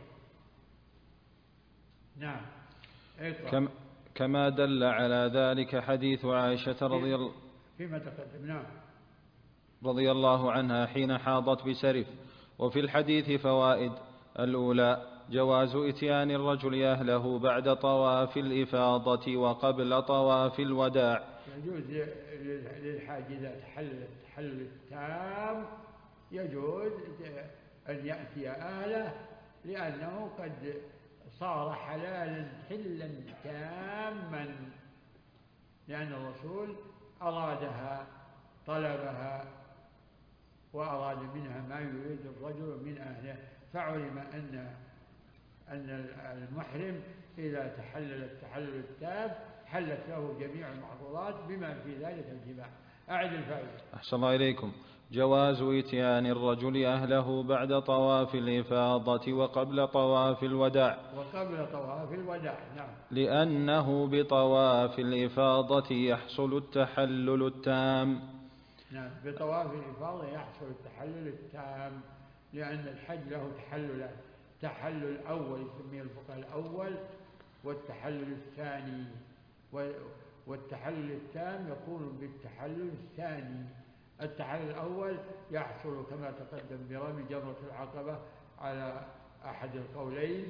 Speaker 2: نعم.
Speaker 1: كما كما دل على ذلك حديث عائشة رضي الله
Speaker 2: فيما تقدم. نعم.
Speaker 1: رضي الله عنها حين حاضت بسرف. وفي الحديث فوائد: الأولى جواز إتيان الرجل أهله بعد طواف الإفاضة وقبل طواف الوداع.
Speaker 2: يجوز للحاج إذا تحل التحلل التام يجوز أن يأتي أهله، لأنه قد صار حلالا حلا تاما، لأن الرسول أرادها طلبها وأراد منها ما يريد الرجل من أهله، فعلم أن أن المحرم إذا تحلل التحلل التام حلت له جميع المحظورات بما في ذلك الجماع. أعد الفائدة.
Speaker 1: أحسن الله إليكم. جواز إتيان الرجل أهله بعد طواف الإفاضة وقبل طواف الوداع.
Speaker 2: وقبل طواف الوداع. نعم.
Speaker 1: لأنه بطواف الإفاضة يحصل التحلل التام.
Speaker 2: نعم، بطواف الإفاضة يحصل التحلل التام، لأن الحج له تحللات: التحلل الأول يسميه الفقهاء الأول، والتحلل الثاني، والتحلل التام يكون بالتحلل الثاني. التحلل الأول يحصل كما تقدم برمي جمرة العقبة على أحد القولين،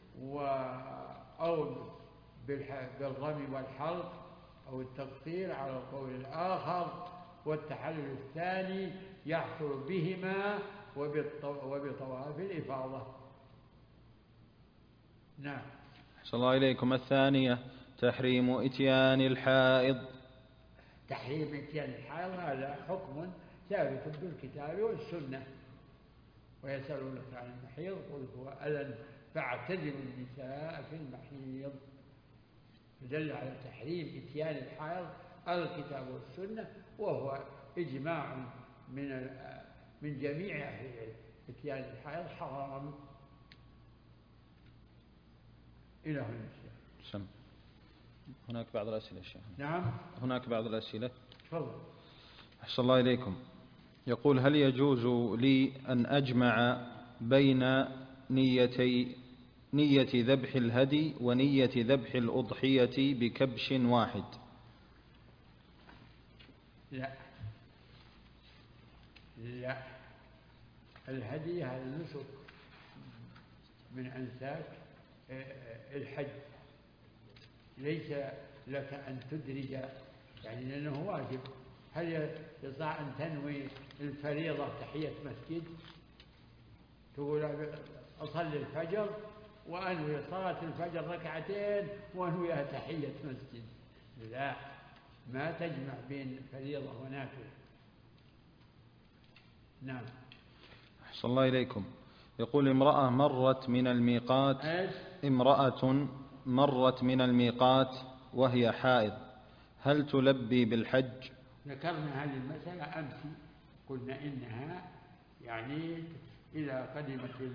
Speaker 2: أو بالرمي والحلق أو التقصير على القول الآخر. والتحلل الثاني يحصل بهما وبطواف الإفاضة. نعم.
Speaker 1: أحسن الله إليكم. الثانية تحريم إتيان الحائض.
Speaker 2: تحريم إتيان الحائض هذا حكم ثابت بالكتاب والسنة. ويسألونك عن المحيض قل هو أذى فاعتزلوا النساء في المحيض. فدل على تحريم إتيان الحائض الكتاب والسنة، وهو إجماع من من جميع أهل العلم. إتيان الحائض حرام. إلى هنا.
Speaker 1: هناك بعض الأسئلة الشيخ.
Speaker 2: نعم.
Speaker 1: هناك بعض الأسئلة.
Speaker 2: تفضل.
Speaker 1: أحسن الله إليكم. يقول: هل يجوز لي أن أجمع بين نيتي نية ذبح الهدي ونية ذبح الأضحية بكبش واحد؟
Speaker 2: لا لا، الهدي هذا نسك من أنساك الحج، ليس لك أن تدرج، يعني لأنه واجب. هل يستطيع أن تنوي الفريضة تحية مسجد؟ تقول أصلي الفجر وأنوي صلاة الفجر ركعتين وأنويها تحية مسجد. لا، ما تجمع بين فريضة ونافلة. نعم.
Speaker 1: أحسن الله إليكم. يقول: امرأة مرت من الميقات امرأة مرت من الميقات وهي حائض، هل تلبي بالحج؟
Speaker 2: ذكرنا هذه المسألة أمس، قلنا إنها يعني إذا قدمت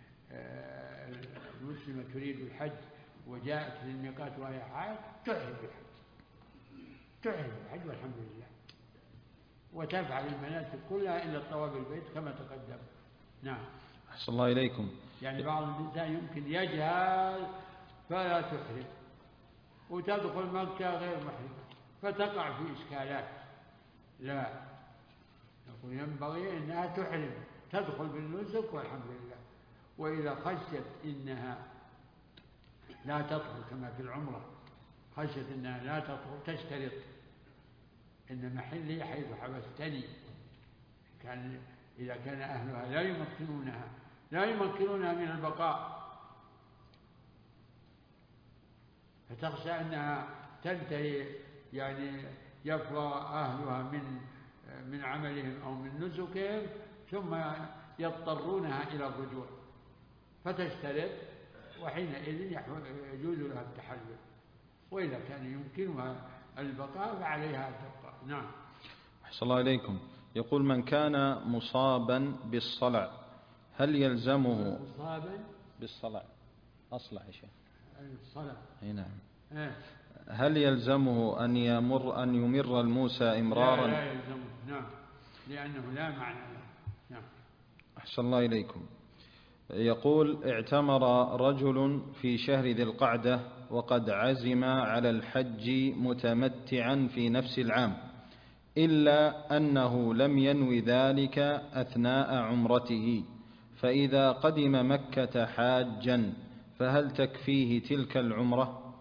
Speaker 2: المسلمة تريد الحج وجاءت للميقات وهي حائض تحرم بالحج، تحرم بالحج والحمد لله، وتفعل المناسك كلها إلا الطواف بالبيت كما تقدم. نعم.
Speaker 1: أحسن الله إليكم.
Speaker 2: يعني بعض النساء يمكن يجهل فلا تحرم وتدخل مكة غير محرمة فتقع في إشكالات. لا، نقول ينبغي أنها تحرم، تدخل بالنسك والحمد لله. وإذا خشت إنها لا تدخل كما في العمرة، خشت إنها لا تدخل تشترط إن محلي حيث حبستني، كان إذا كان أهلها لا يمكنونها لا يمكنونها من البقاء، فتخشى أنها تنتهي، يعني يفرغ أهلها من من عملهم أو من نسكهم ثم يضطرونها إلى الرجوع، فتشترط، وحينئذ يجوز لها التحلل. وإذا كان يمكنها البقاء فعليها تبقى. نعم.
Speaker 1: أحسن الله إليكم. يقول: من كان مصابا بالصلع هل يلزمه
Speaker 2: مصابا
Speaker 1: بالصلع أصلع يا شيخ
Speaker 2: الصلع؟
Speaker 1: أي نعم.
Speaker 2: آه.
Speaker 1: هل يلزمه أن يمر أن يمر الموسى إمرارا؟
Speaker 2: لا, لا يلزمه. نعم، لأنه لا معنى له. نعم.
Speaker 1: أحسن الله إليكم. يقول: اعتمر رجل في شهر ذي القعدة وقد عزم على الحج متمتعا في نفس العام، إلا أنه لم ينو ذلك أثناء عمرته، فإذا قدم مكة حاجا فهل تكفيه تلك العمرة؟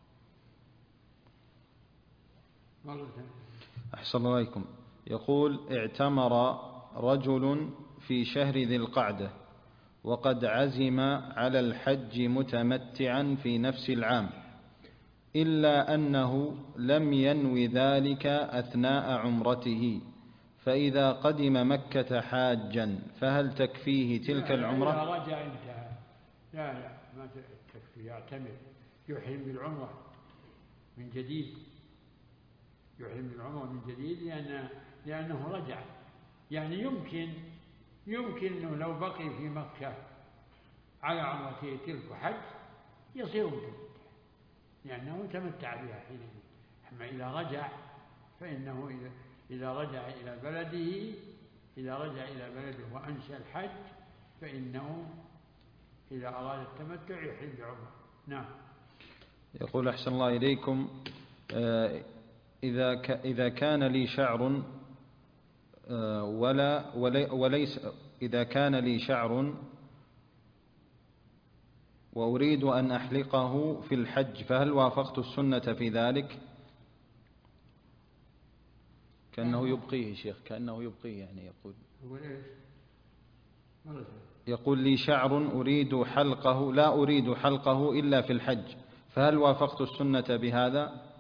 Speaker 1: أحسن الله إليكم. يقول: اعتمر رجل في شهر ذي القعدة وقد عزم على الحج متمتعا في نفس العام، إلا أنه لم ينو ذلك أثناء عمرته، فإذا قدم مكة حاجا فهل تكفيه تلك العمرة؟
Speaker 2: إذا رجع انتهى. لا لا ما تكفي، يعتمر، يحرم بالعمرة من جديد، يحرم بالعمرة من جديد لأنه, لأنه رجع. يعني يمكن يمكن أنه لو بقي في مكة على عمرته تلك حج يصير متمتع لأنه تمتع بها حينئذ. أما إذا رجع فإنه إذا, إذا رجع إلى بلده إذا رجع إلى بلده وأنشأ الحج فإنه إذا أراد التمتع يحرم بعمرة. نعم.
Speaker 1: يقول: أحسن الله إليكم، إذا إذا كان لي شعر ولا وليس إذا كان لي شعر وأريد أن أحلقه في الحج فهل وافقت السنة في ذلك؟ كأنه يبقيه شيخ، كأنه يبقيه يعني. يقول يقول لي شعر أريد حلقه لا أريد حلقه إلا في الحج، فهل وافقت السنة بهذا؟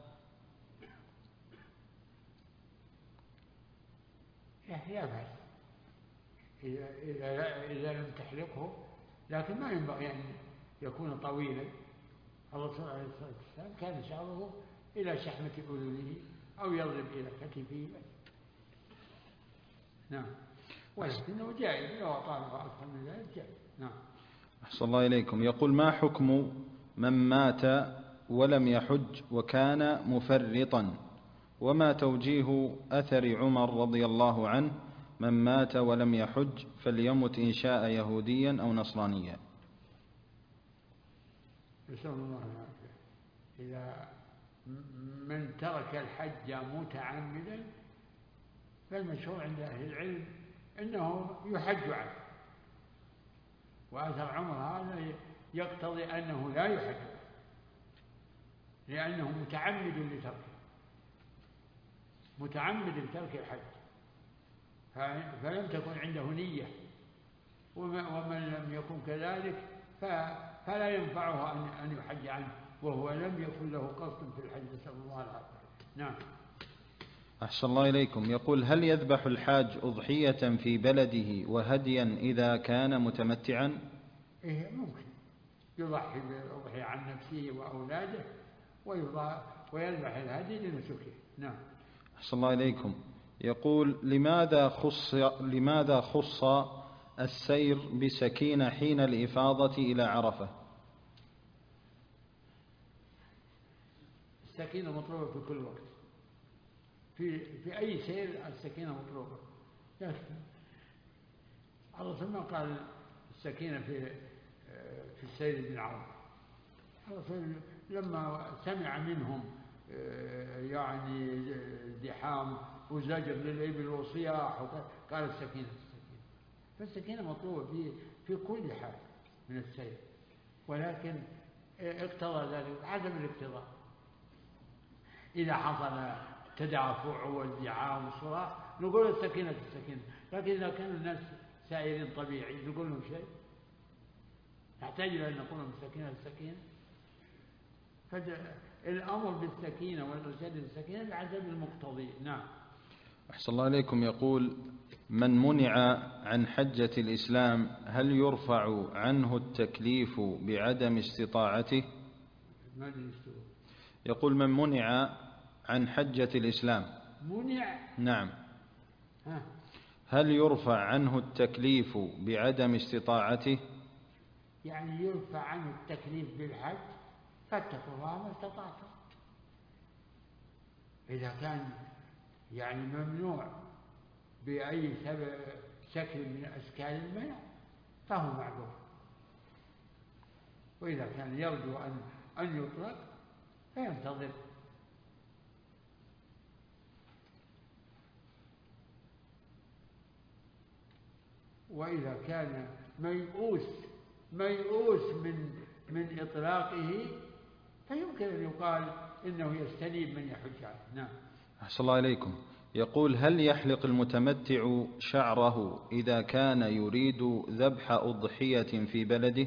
Speaker 2: يفعل إذا, إذا, إذا لم تحلقه، لكن ما ينبغي أن يكون طويلا. الرسول عليه الصلاة والسلام كان شعره إلى شحمة أذنه أو يضرب إلى كتفه. نعم. ولكنه جائز لو أطاله أكثر من ذلك جائز. نعم.
Speaker 1: أحسن الله إليكم. يقول: ما حكم من مات ولم يحج وكان مفرطا، وما توجيه أثر عمر رضي الله عنه: من مات ولم يحج فليمت إن شاء يهوديا أو نصرانيا؟
Speaker 2: نسأل الله العافية. إذا من ترك الحج متعمدا فالمشهور عند أهل العلم أنه يحج عنه، وأثر عمر هذا يقتضي أنه لا يحج لأنه متعمد لتركه، متعمد لترك الحج، فلم تكن عنده نية، ومن لم يكن كذلك فلا ينفعه أن يحج عنه وهو لم يكن له قصد في الحج. نسأل الله العافية. نعم.
Speaker 1: أحسن الله إليكم. يقول: هل يذبح الحاج أضحية في بلده وهديا إذا كان متمتعا؟
Speaker 2: إيه ممكن يضحي بالأضحية عن نفسه وأولاده ويذبح الهدي لنسكه. نعم.
Speaker 1: أحسن الله إليكم. يقول: لماذا خص لماذا خص السير بسكينة حين الإفاضة إلى عرفة؟
Speaker 2: السكينة مطلوبة في كل وقت، في في أي سير السكينة مطلوبة. لكن الرسول ما قال السكينة في في السير من عرفة. الرسول لما سمع منهم يعني زحام وزجر للإبل وصياح قال السكينة السكينة. فالسكينة مطلوبة في في كل حال من السير، ولكن اقتضى ذلك عدم الاقتضاء. إذا حصل تدافع وازدحام وصراخ نقول السكينة السكينة، لكن إذا كان الناس سائرين طبيعي نقول لهم شيء؟ نحتاج إلى أن نقول لهم السكينة السكينة. فالأمر بالسكينة والإرشاد للسكينة بعدم المقتضي. نعم.
Speaker 1: أحسن الله إليكم. يقول: من منع عن حجة الإسلام هل يرفع عنه التكليف بعدم استطاعته؟ يقول: من منع عن حجة الإسلام
Speaker 2: منع
Speaker 1: نعم
Speaker 2: ها.
Speaker 1: هل يرفع عنه التكليف بعدم استطاعته؟
Speaker 2: يعني يرفع عنه التكليف بالحج، فاتقوا الله ما استطعتم. إذا كان يعني ممنوع بأي سبب شكل من أشكال المنع فهو معذور، وإذا كان يرجو أن أن يطلق فينتظر. وإذا كان ميؤوس ميؤوس من من إطلاقه فيمكن أن يقال إنه يستنيب من يحج عنه. نعم.
Speaker 1: أحسن الله إليكم. يقول: هل يحلق المتمتع شعره إذا كان يريد ذبح أضحية في بلده؟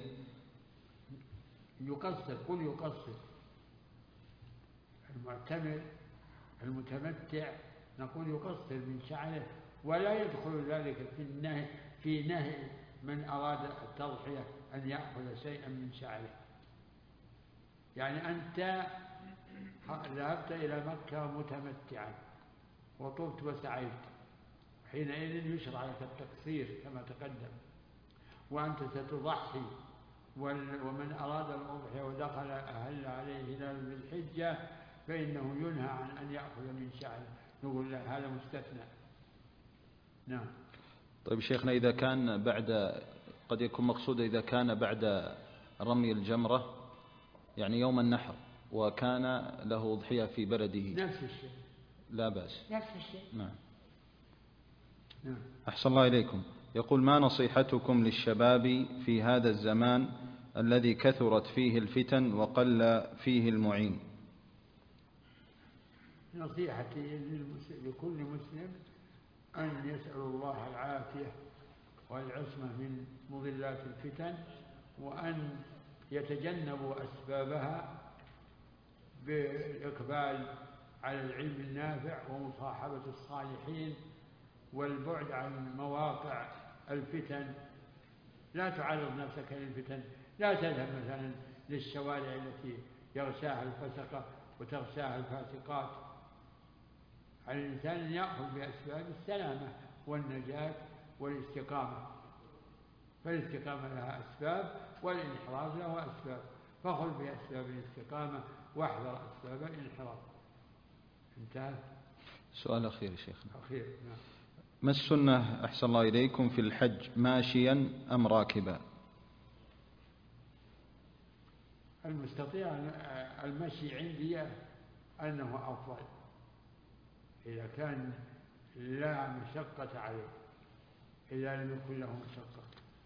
Speaker 2: يقصر، قل يقصر. المعتمر المتمتع نقول يقصر من شعره، ولا يدخل ذلك في النهي في نهي من أراد التضحية أن يأخذ شيئا من شعره. يعني أنت ذهبت إلى مكة متمتعا وطبت وسعيت، حينئذ يشرع لك التقصير كما تقدم، وأنت ستضحي، ومن أراد الأضحية ودخل أهل عليه هلال بالحجة فإنه ينهى عن أن يأخذ من شعره، نقول له هذا مستثنى. نعم.
Speaker 1: طيب شيخنا، إذا كان بعد، قد يكون مقصود إذا كان بعد رمي الجمرة يعني يوم النحر وكان له أضحية في بلده،
Speaker 2: نفس الشيء،
Speaker 1: لا بأس.
Speaker 2: نفس الشيء.
Speaker 1: نعم.
Speaker 2: نعم.
Speaker 1: أحسن الله إليكم. يقول: ما نصيحتكم للشباب في هذا الزمان الذي كثرت فيه الفتن وقل فيه المعين؟
Speaker 2: نصيحتي لكل مسلم أن يسأل الله العافية والعصمة من مضلات الفتن، وأن يتجنبوا أسبابها بالإقبال على العلم النافع ومصاحبة الصالحين والبعد عن مواقع الفتن. لا تعرض نفسك للفتن، لا تذهب مثلا للشوارع التي يغشاها الفسقة وتغشاها الفاسقات. على الإنسان أن يأخذ بأسباب السلامة والنجاة والاستقامة، فالاستقامة لها أسباب والانحراف له أسباب، فخذ بأسباب الاستقامة واحذر أسباب الانحراف. انتهى.
Speaker 1: سؤال أخير شيخنا.
Speaker 2: أخير. نعم.
Speaker 1: ما السنة أحسن الله إليكم في الحج، ماشيا أم راكبا؟
Speaker 2: المستطيع المشي عندي أنه أفضل إذا كان لا مشقة عليه، إذا لم يكن له مشقة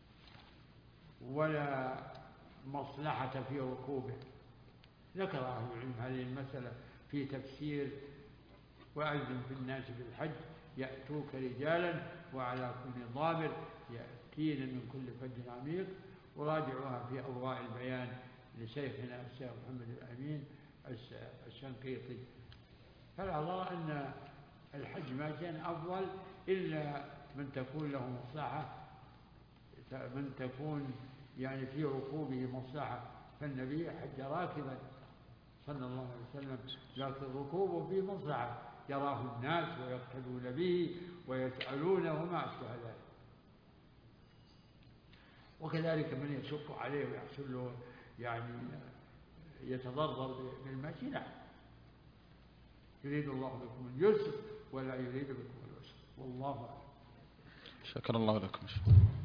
Speaker 2: ولا مصلحة في ركوبه. ذكر أهل العلم هذه المسألة في تفسير وأذن في الناس بالحج يأتوك رجالا وعلى كل ضامر يأتين من كل فج عميق، وراجعوها في أضواء البيان لشيخنا الشيخ محمد الأمين الشنقيطي. فالأظهر أن الحج ماشيا أفضل إلا من تكون له مصلحة، من تكون يعني في ركوبه مصلحة، فالنبي حج راكبا صلى الله عليه وسلم، لكن ركوبه فيه مصلحة، يراه الناس ويقتدون به ويسألونه وما أشبه ذلك. وكذلك من يشق عليه ويحصل له يعني يتضرر بالمشي، نعم، يريد الله بكم اليسر ولا يريد بكم العسر، والله أعلم.
Speaker 1: شكر الله لكم.